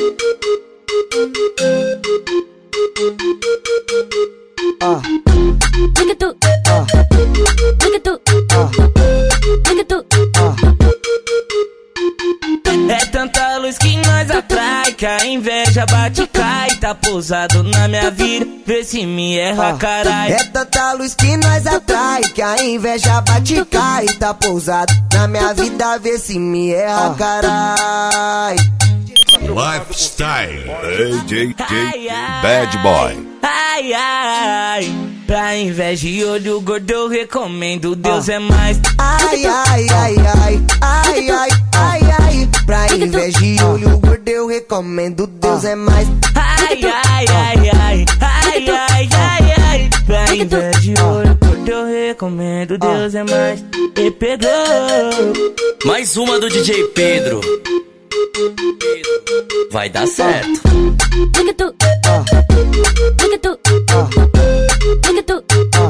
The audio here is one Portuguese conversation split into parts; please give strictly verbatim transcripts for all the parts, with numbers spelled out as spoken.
Ah. Liga tu. Ah. Liga tu. Ah. Liga tu. Ah. É tanta luz que nós atrai, que a inveja bate e cai. Tá pousado na minha vida, vê se me erra, Ah. carai. É tanta luz que nós atrai, que a inveja bate e cai. Tá pousado na minha vida, vê se me erra, Ah. carai. Lifestyle D J Ai, ai, Bad Boy. Ai, ai, pra inveja e olho gordo eu recomendo, Deus é mais. Ai, ai, ai, ai, ai, ai, ai, ai. Pra inveja e olho gordo eu recomendo, Deus é mais. Ai, ai, ai, ai, ai, ai, ai, ai. Pra inveja e olho gordo eu recomendo, Deus é mais. E Pedro. Mais uma do D J Pedro. Vai dar certo. Liga tu. Ah. Liga tu. Ah. Liga tu. Ah.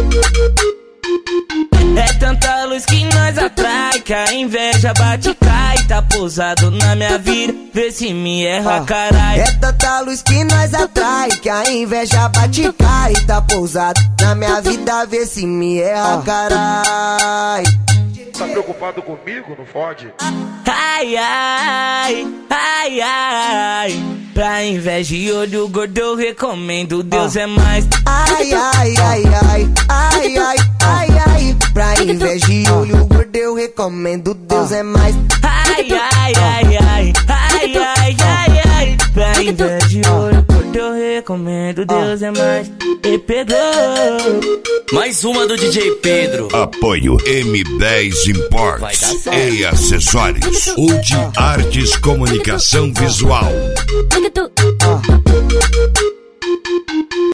É tanta luz que nós atrai, que a inveja bate e cai. Tá pousado na minha vida, vê se me erra, Ah. carai. É tanta luz que nós atrai, que a inveja bate e cai. Tá pousado na minha vida, vê se me erra, Ah. carai. Tá preocupado comigo? Não fode? Ai, ai, ai, ai. Pra inveja e olho gordo eu recomendo, Deus Ah. é mais. Ai, ai, ai, ai, ai, ai, ai, ai. Pra inveja e olho gordo eu recomendo, Deus é mais. Ai, ai, ai, ai, ai, ai, ai, ai. Pra inveja e olho gordo eu recomendo, Deus é mais. E Pedro. Mais uma do D J Pedro. Apoio M dez Vai Imports dar certo. e acessórios. Ou de Artes Comunicação Visual. Liga tu. Ah.